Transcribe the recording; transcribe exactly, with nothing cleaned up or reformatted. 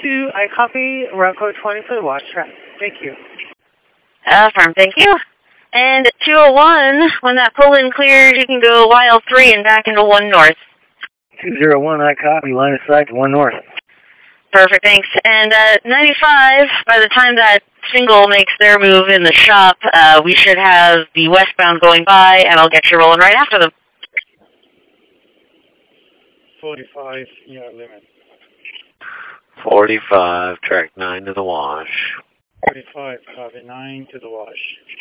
two, I copy Runco twenty for the watch track. Thank you. Affirm, thank you. And two oh one, when that pull-in clears, you can go Y L three and back into one north. two oh one, I copy. Line of sight to one north. Perfect, thanks. And uh, ninety-five, by the time that single makes their move in the shop, uh, we should have the westbound going by, and I'll get you rolling right after them. forty-five, yeah, limit. forty-five, track nine to the wash. forty-five, copy, nine to the wash.